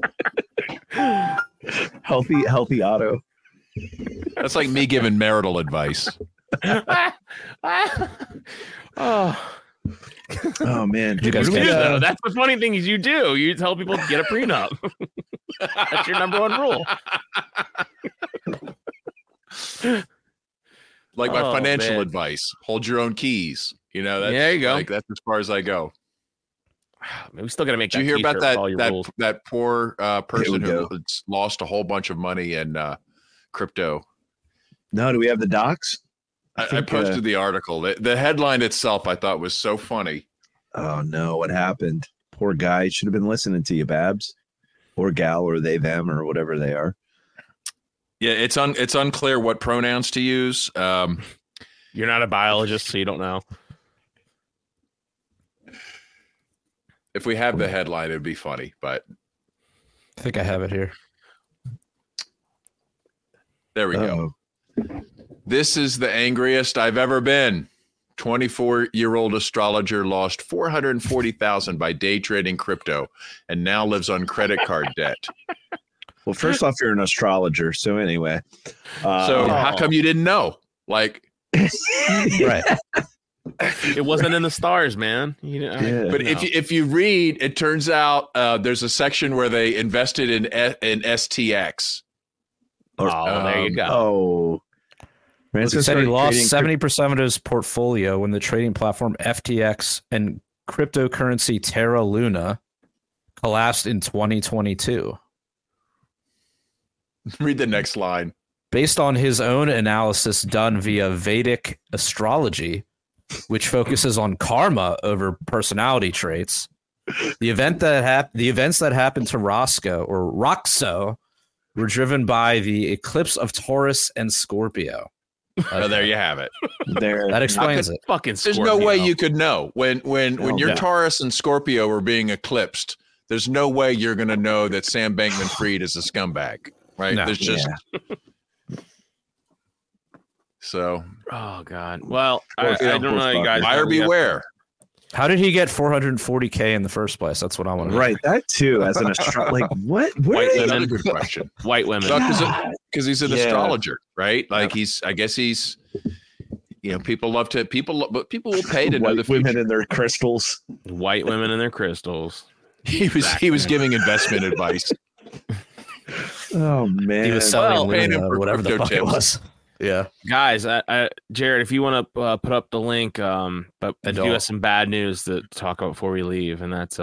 Healthy Otto. That's like me giving marital advice. Oh, Oh man, You guys What do we catch got? no, that's the funny thing is you do. You tell people to get a prenup. That's your number one rule. Like my Oh, financial man. advice: hold your own keys. You know, that's, There you go. Like, that's as far as I go. Man, we still got to make. Did you that hear about t-shirt that with all your rules. that poor person we who go. lost a whole bunch of money in crypto? No, do we have the docs? I think, posted the article. The headline itself I thought was so funny. Oh no, what happened? Poor guy. Should have been listening to you, Babs, or gal, or they, them, or whatever they are. Yeah, it's unclear what pronouns to use. You're not a biologist, so you don't know. If we have the headline, it'd be funny. But I think I have it here. there we go. Uh-oh. This is the angriest I've ever been. 24-year-old astrologer lost $440,000 by day trading crypto and now lives on credit card debt. Well, first off, you're an astrologer. So anyway, So how come you didn't know? Like, Right. It wasn't in the stars, man. You know, Yeah. but if you read, it turns out there's a section where they invested in STX. oh, there you go. Oh, He said he lost 70% of his portfolio when the trading platform FTX and cryptocurrency Terra Luna collapsed in 2022. Read the next line. Based on his own analysis done via Vedic astrology, which focuses on karma over personality traits, the events that happened to Roscoe or Roxo were driven by the eclipse of Taurus and Scorpio. Oh, there you have it. There. That explains it. Fucking There's no way Scorpio. you could know when your yeah. Taurus and Scorpio were being eclipsed. There's no way you're going to know that Sam Bankman-Fried is a scumbag, right? No. There's just so Oh God. Well, I Scorpio, don't know, you guys. buyer beware. How did he get 440K in the first place? That's what I want to know. Right, that too. As an astrologer, like what? Where White did women. Another good question. White women. Because he's an Yeah. astrologer, right? Like I guess he's people love to but people will pay to know the women and their crystals. White women and their crystals. He was giving investment advice. Oh man, he was selling whatever the fuck it was. Yeah, guys, Jared, if you want to put up the link, but give us some bad news to talk about before we leave, and that's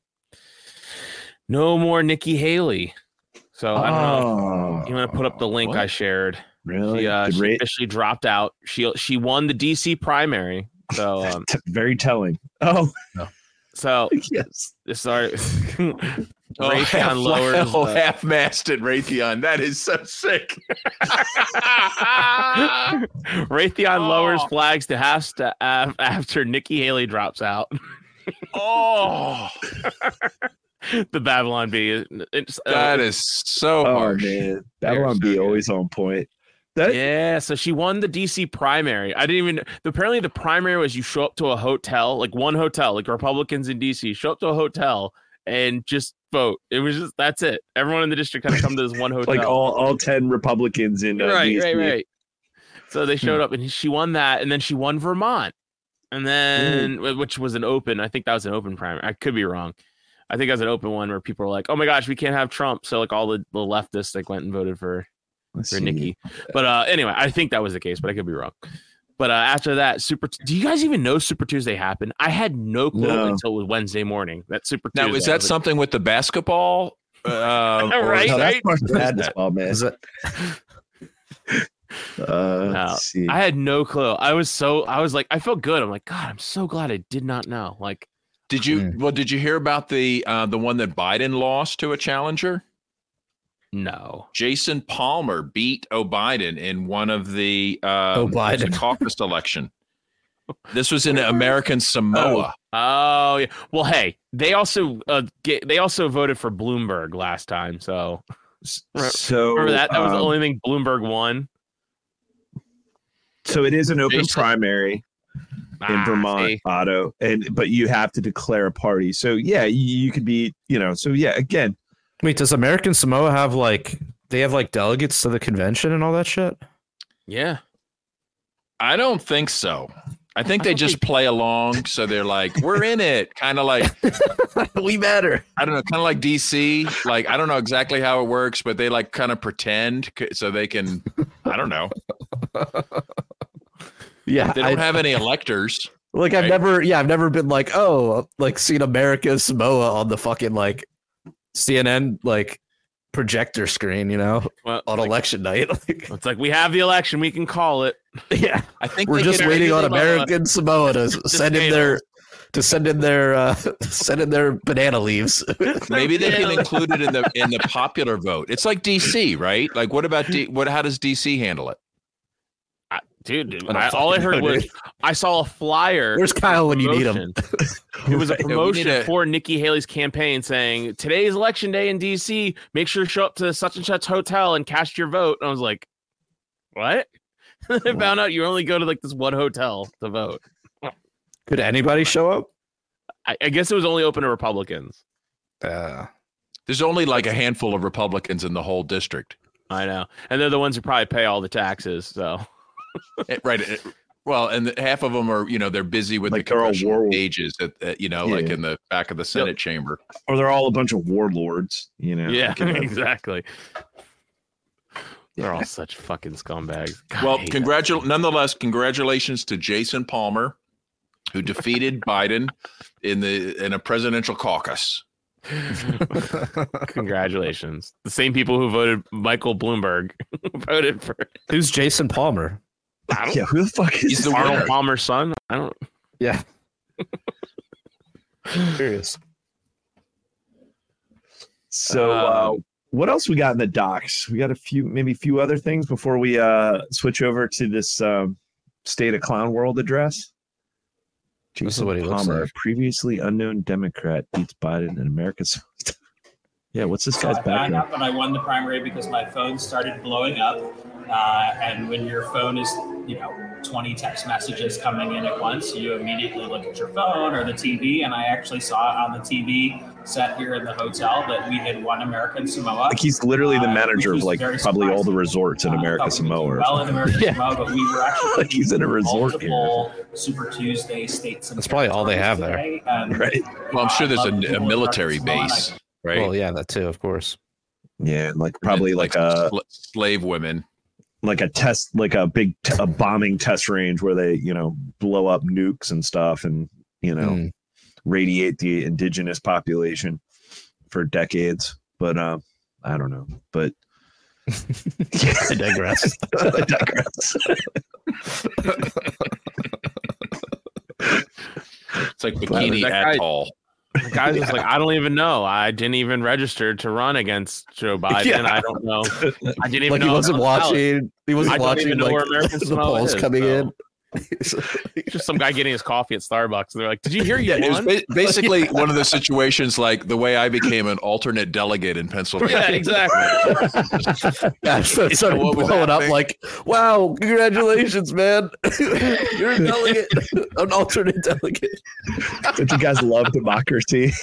no more Nikki Haley. So I don't know if you want to put up the link I shared. Really? She officially dropped out. She won the DC primary. So very telling. Oh no. So yes. Sorry. Raytheon lowers half-masted Raytheon. That is so sick. Raytheon lowers flags to after Nikki Haley drops out. The Babylon Bee. That is so harsh. Man. Babylon Bee always on point. So she won the DC primary. I didn't even. Apparently, the primary was you show up to a hotel, like one hotel, like Republicans in DC show up to a hotel and just vote. It was just that's it. Everyone in the district had to come to this one hotel. Like all 10 Republicans in DC. Right. So they showed up and she won that, and then she won Vermont, and then which was an open. I think that was an open primary. I could be wrong. I think that was an open one where people were like, "Oh my gosh, we can't have Trump." So like all the leftists like went and voted for Nikki. But anyway, I think that was the case, but I could be wrong. But after that, do you guys even know Super Tuesday happened? I had no clue until it was Wednesday morning. That Super Tuesday. Now, is that something with the basketball? Right? Man. Is it? I had no clue. I was like, I felt good. I'm like, God, I'm so glad I did not know. Like, did you hear about the one that Biden lost to a challenger? No. Jason Palmer beat O'Biden in one of the caucus election. This was in American Samoa. Oh yeah. Well, hey, they also voted for Bloomberg last time. So remember that? That was the only thing Bloomberg won. So it is an open primary in Vermont, Otto, but you have to declare a party. So yeah, you could be, So yeah, again. Wait, does American Samoa have they have delegates to the convention and all that shit? Yeah. I don't think so. I think they just play along. So they're like, we're in it. Kind of like we matter. I don't know. Kind of like DC. Like, I don't know exactly how it works, but they kind of pretend so they can, I don't know. Yeah. They don't have any electors. Like right? I've never been seen America Samoa on the fucking CNN projector screen, on election night. It's like we have the election, we can call it. Yeah, I think we're just waiting on American Samoa to send in their banana leaves. Maybe they can include it in the popular vote. It's like DC, right? Like, what about how does DC handle it? Dude, all I heard was I saw a flyer. Where's Kyle when you need him? It was a promotion for Nikki Haley's campaign saying, today's election day in DC, make sure to show up to such and such hotel and cast your vote. And I was like, what? I found out you only go to this one hotel to vote. Could anybody show up? I guess it was only open to Republicans. There's only a handful of Republicans in the whole district. I know. And they're the ones who probably pay all the taxes. So. Right. Well, and half of them are, they're busy with the congressional pages in the back of the Senate chamber. Or they're all a bunch of warlords, Yeah, exactly. They're all such fucking scumbags. God, well, nonetheless, congratulations to Jason Palmer, who defeated Biden in a presidential caucus. Congratulations. The same people who voted Michael Bloomberg voted for. Who's Jason Palmer? Who the fuck is he's Arnold Palmer's son? I don't. Yeah. Curious. So, what else we got in the docs? We got a few other things before we switch over to this State of Clown World address. Jason Palmer, previously unknown Democrat, beats Biden in America's. Yeah, what's this guy's background? I found out that I won the primary because my phone started blowing up. And when your phone is, 20 text messages coming in at once, you immediately look at your phone or the TV. And I actually saw it on the TV sat here in the hotel that we had won American Samoa. Like he's literally the manager of like probably all the resorts in America Samoa. Well, in America Samoa, but we were actually like he's in a resort here. Super Tuesday states. That's probably all they have there, right? Well, I'm sure there's a military base, right? Well, yeah, that too, of course. Yeah, like probably like a slave women. Like a test, like a big a bombing test range where they, blow up nukes and stuff and, radiate the indigenous population for decades. But I don't know. But I digress. I digress. It's like Bikini Atoll. The guy's just like, I don't even know. I didn't even register to run against Joe Biden. Yeah. I don't know. I didn't even like know. He wasn't watching know where American the Samoa polls is, coming in. Just some guy getting his coffee at Starbucks. They're like, "Did you hear you won?" It was basically one of those situations like the way I became an alternate delegate in Pennsylvania. Yeah, exactly. Yeah, so it started blowing up like, "Wow, congratulations, man! You're a delegate, an alternate delegate." Don't you guys love democracy?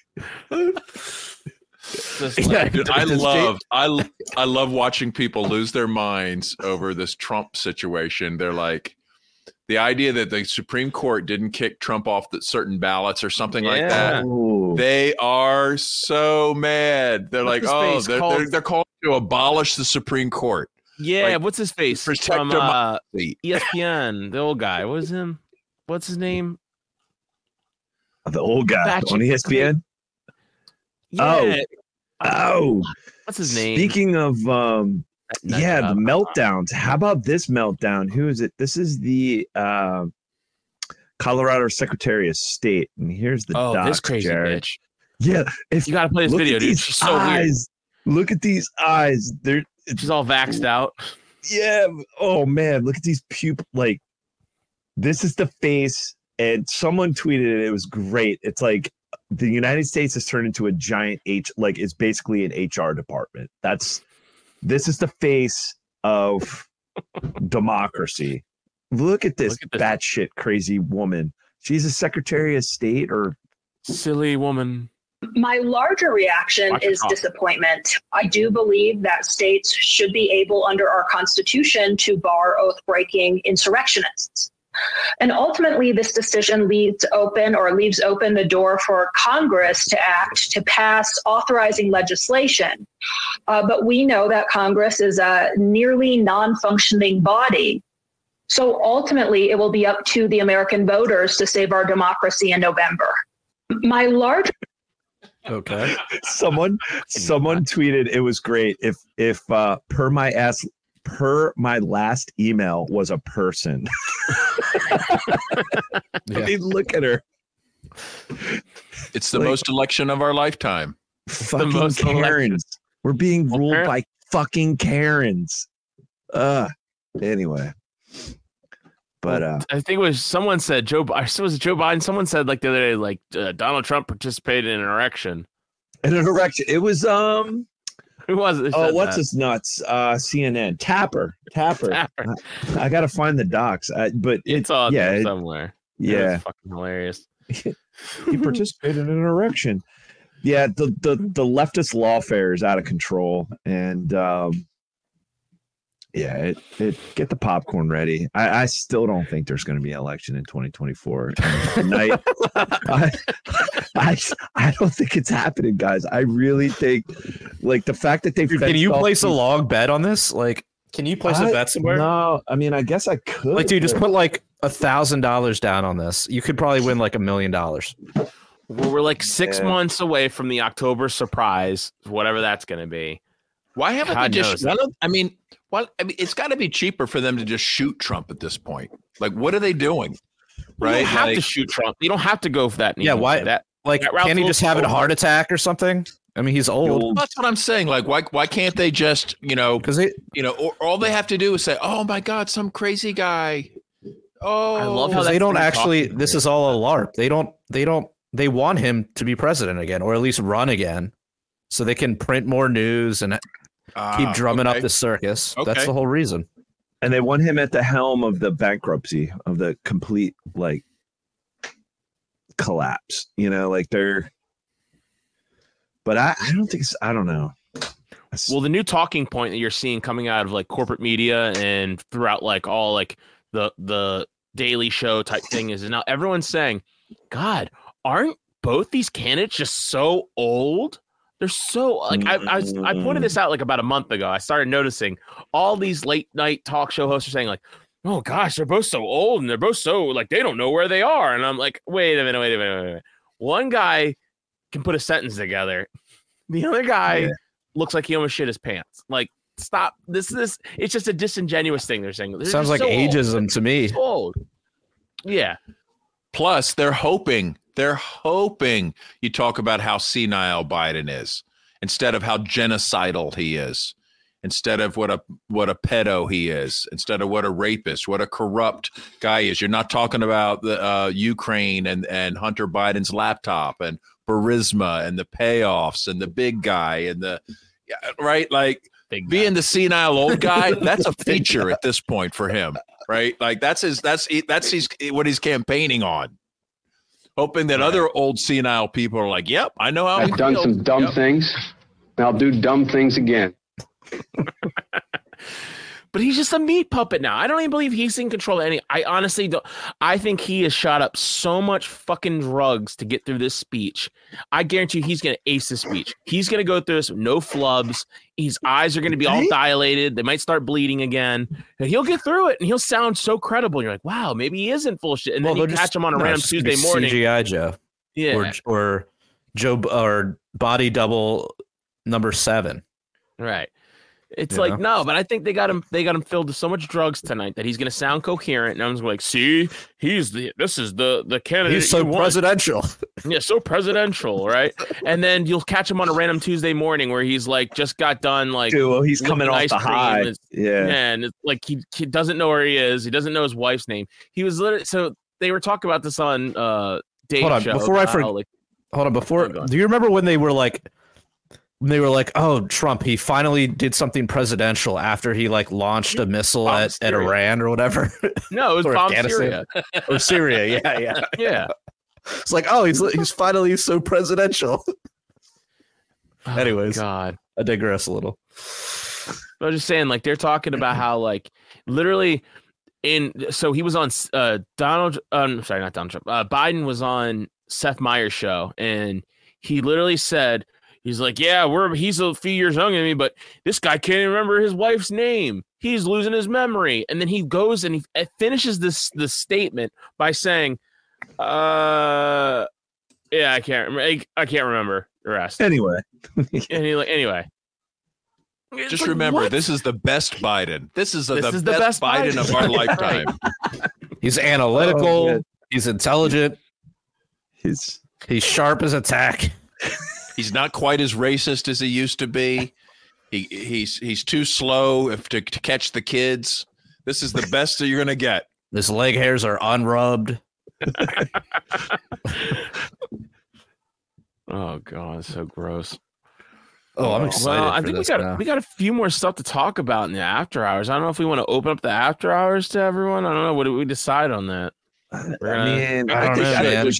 Dude, I love watching people lose their minds over this Trump situation. They're like, the idea that the Supreme Court didn't kick Trump off certain ballots or something like that. Ooh. They are so mad. They're like, they're calling to abolish the Supreme Court. Yeah, like, what's his face from ESPN? The old guy. What was him? What's his name? The old guy on ESPN. Yeah. Oh, what's his name? Speaking of, the meltdowns. How about this meltdown? Who is it? This is the Colorado Secretary of State, and here's the docs, this crazy Jared. bitch. Yeah, if you got to play this video, dude. She's so eyes, weird. Look at these eyes. She's all vaxxed out. Yeah. Oh man, look at these pupils. Like, this is the face. And someone tweeted it. It was great. It's like the United States has turned into a giant it's basically an HR department. This is the face of democracy. Look at this batshit crazy woman. She's a Secretary of State or silly woman. My larger reaction is disappointment. I do believe that states should be able, under our Constitution, to bar oath-breaking insurrectionists. And ultimately, this decision leaves open the door for Congress to act, to pass authorizing legislation. But we know that Congress is a nearly non-functioning body. So ultimately, it will be up to the American voters to save our democracy in November. My large. Okay. Someone tweeted it was great if per my last email was a person. I mean, look at her. It's the most election of our lifetime. Fucking Karens. Election. We're being ruled by fucking Karens. Anyway. But I think it was someone said was it Joe Biden? Someone said like the other day, like Donald Trump participated in an erection. In an erection. It was who was it? Oh, what's his nuts? CNN. Tapper. I gotta find the docs. But it's on there somewhere. Yeah, fucking hilarious. He participated in an erection. Yeah, the leftist lawfare is out of control, and it get the popcorn ready. I still don't think there's going to be an election in 2024. Tonight, I don't think it's happening, guys. I really think, like, the fact that they can you place a long bet on this? Like, can you place a bet somewhere? No, I mean, I guess I could. Like, dude, just put like $1,000 down on this. You could probably win like $1 million. Well, we're like 6 months away from the October surprise, whatever that's going to be. Why haven't they just? It's got to be cheaper for them to just shoot Trump at this point. Like, what are they doing? Right? You don't have to shoot Trump. You don't have to go for that. Yeah, why? Can't he just have a heart attack or something? I mean, he's old. Well, that's what I'm saying. Like, why can't they just, because all they have to do is say, "Oh my God, some crazy guy." Oh, I love how they don't actually. This is all a LARP. They want him to be president again, or at least run again, so they can print more news and keep drumming up the circus. Okay. That's the whole reason. And they want him at the helm of the bankruptcy, of the complete collapse. Like But I don't think I don't know. Well, the new talking point that you're seeing coming out of like corporate media and throughout like all like the Daily Show type thing is now everyone's saying, God, aren't both these candidates just so old? They're so like I pointed this out like about a month ago. I started noticing all these late night talk show hosts are saying like, oh gosh, they're both so old and they're both so like they don't know where they are. And I'm like, wait a minute. One guy can put a sentence together. The other guy looks like he almost shit his pants. Like, stop. This it's just a disingenuous thing they're saying. Sounds like so ageism old. To me. So old. Yeah. Plus, they're hoping you talk about how senile Biden is instead of how genocidal he is, instead of what a pedo he is, instead of what a rapist, what a corrupt guy is. You're not talking about the Ukraine and Hunter Biden's laptop and Burisma and the payoffs and the big guy and the right, like being the senile old guy. That's a feature at this point for him, right? Like that's what he's campaigning on, hoping that other old senile people are like, "Yep, I know how I've done some dumb things, and I'll do dumb things again." But he's just a meat puppet now. I don't even believe he's in control of any. I honestly don't. I think he has shot up so much fucking drugs to get through this speech. I guarantee you he's going to ace the speech. He's going to go through this with no flubs. His eyes are going to be all dilated. They might start bleeding again. And he'll get through it, and he'll sound so credible. You're like, wow, maybe he isn't full shit. And then you catch him on a random Tuesday morning. CGI Joe. Yeah. Or Joe or body double number 7. Right. It's like, no, but I think they got him filled with so much drugs tonight that he's going to sound coherent. And I'm just like, see, this is the candidate. He's so presidential. Yeah, so presidential, right? And then you'll catch him on a random Tuesday morning where he's like, just got done like, dude, well, he's coming off the high. And it's like he doesn't know where he is. He doesn't know his wife's name. He was literally, so they were talking about this on Dave's show. Hold on, before, do you remember when they were like, oh, Trump, he finally did something presidential after he like launched a missile at Iran or whatever? No, it was bomb Syria. Or Syria. Yeah. Yeah. It's like, oh, he's finally so presidential. Anyways, God, I digress a little. I was just saying, like, they're talking about how like literally so he was on not Donald Trump. Biden was on Seth Meyers' show, and he literally said, he's like, yeah, he's a few years younger than me, but this guy can't even remember his wife's name. He's losing his memory. And then he goes and he finishes this statement by saying, I can't remember the rest. Anyway. And he anyway. Just remember, this is the best Biden. This is the best Biden of our lifetime. He's analytical. He's intelligent. He's sharp as a tack. He's not quite as racist as he used to be. He's too slow to catch the kids. This is the best that you're going to get. His leg hairs are unrubbed. Oh God, it's so gross. Oh, I'm excited. Well, I think we got a few more stuff to talk about in the after hours. I don't know if we want to open up the after hours to everyone. I don't know. What did we decide on that? I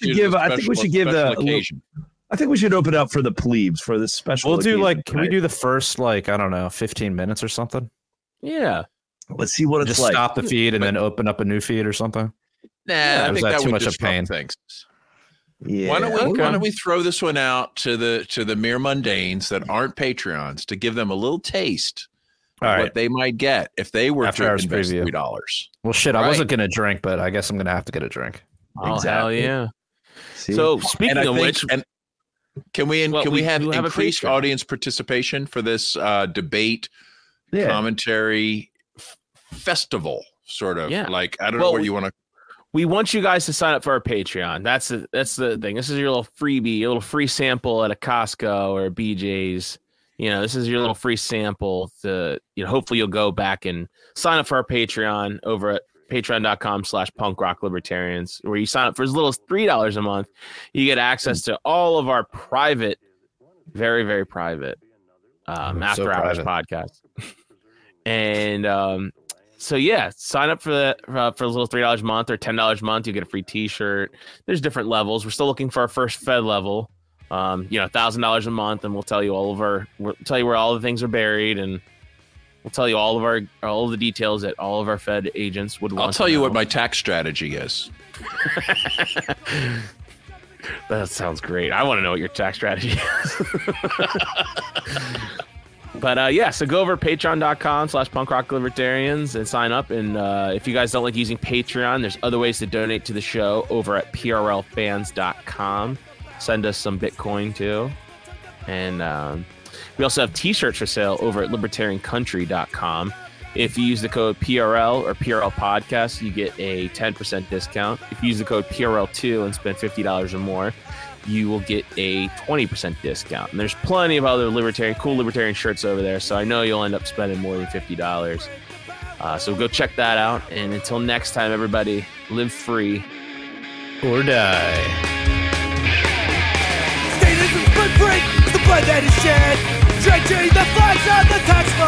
think we should open up for the plebes for this special. We'll do can we do the first 15 minutes or something? Yeah. Let's see what it's just like. Stop the feed and then open up a new feed or something. Nah, I think that too would much of pain. Things. Yeah. Why don't we throw this one out to the mere mundanes that aren't Patreons to give them a little taste of what they might get if they were to invest $3. Well, shit, I wasn't gonna drink, but I guess I'm gonna have to get a drink. Oh, hell yeah! So speaking of which, can we have increased audience participation for this debate commentary festival? Sort of like I don't know where you want to. We want you guys to sign up for our Patreon. That's the thing. This is your little freebie, a little free sample at a Costco or a BJ's. This is your little free sample to, hopefully you'll go back and sign up for our Patreon over at patreon.com/punkrocklibertarians, where you sign up for as little as $3 a month. You get access to all of our private, very, very private after hours podcasts. And, so sign up for that for a little $3 a month or $10 a month. You get a free T-shirt. There's different levels. We're still looking for our first Fed level. $1,000 a month, and we'll tell you we'll tell you where all the things are buried, and we'll tell you all of the details that all of our Fed agents would want. I'll tell you what my tax strategy is. That sounds great. I want to know what your tax strategy is. But so go over to patreon.com/punkrocklibertarians and sign up. And if you guys don't like using Patreon, there's other ways to donate to the show over at prlfans.com. Send us some Bitcoin too. And we also have t-shirts for sale over at libertariancountry.com. If you use the code PRL or PRL podcast, you get a 10% discount. If you use the code PRL2 and spend $50 or more, you will get a 20% discount. And there's plenty of other cool libertarian shirts over there, so I know you'll end up spending more than $50. So go check that out. And until next time, everybody, live free or die. Statism footprint is the blood that is shed. Drenching the flags on the tax